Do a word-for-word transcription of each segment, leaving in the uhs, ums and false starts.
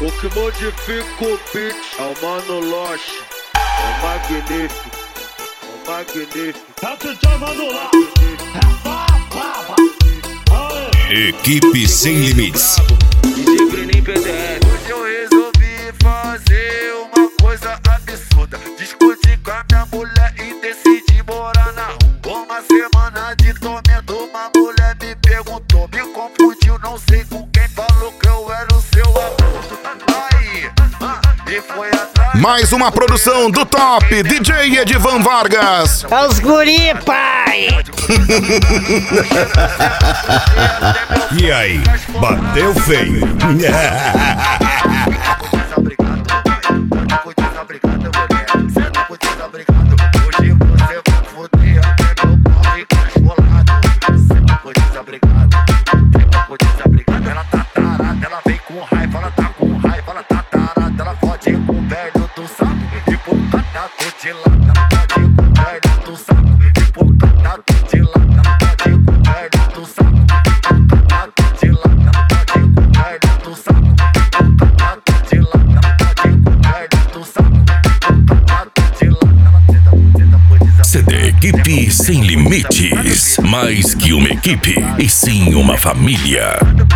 O que modifica o beat é o Mano Loche, é o magnífico, é o magnífico. É o D J Mano Loche, é bababa. Equipe Sem Limites. D J Breninho P D S. Hoje eu resolvi fazer uma coisa absurda. Discuti com a minha mulher e decidi morar na rua. Uma semana de tormento, uma mulher me perguntou, me confundiu, não sei com quem, falou que eu era o seu abuso. Aí, ah, e foi atrás. Mais uma produção do top D J Edivan Vargas. É os guri, pai! E aí, bateu feio. Ela tá tarada, ela vem com raiva, ela tá com raiva, ela tá tarada, ela fode com o velho do saco e por cada de lado, ela fode com o velho do saco e por cada de lado, ela fode com o velho do saco e por cada de lado, ela fode com o velho do saco e por cada de lado, ela fode com o velho do saco e por cada de lado, ela tenta, tenta, pode C D Equipe Sem Limites. Mais que uma equipe, e sim uma família.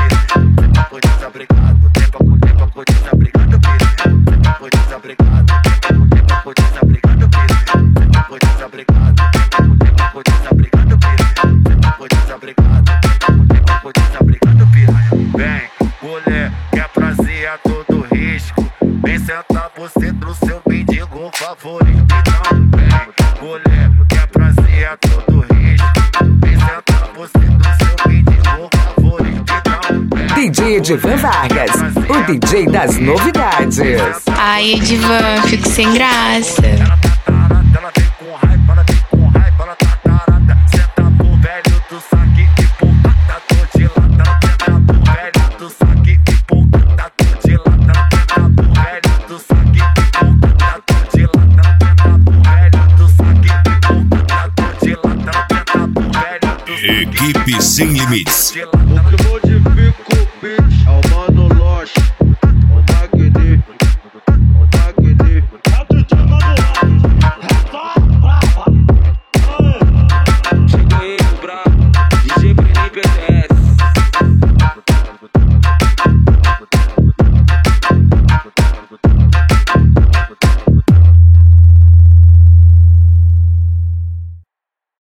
Vem, mulher, quer prazer a todo risco. Vem sentar você no seu mendigo favorito. Então vem, mulher, quer prazer a todo risco. Vem sentar você no seu mendigo favorito. Então vem, D J Edivan Vargas, o D J das novidades. Ai, Edivan, fico sem graça. ela tá tarada, ela vem com raiva, ela vem com raiva, ela tá tarada. Senta pro velho do saque e por cada tô de lata. Ela tenta pro velho do saque e por cada tô de lata. Ela tenta pro velho do saque e por cada tô de lata. Ela tenta pro velho do saque e por cada tô de lata. Ela tenta pro velho do saque. Equipe Sem Limites. O que modifica o beat é o Mano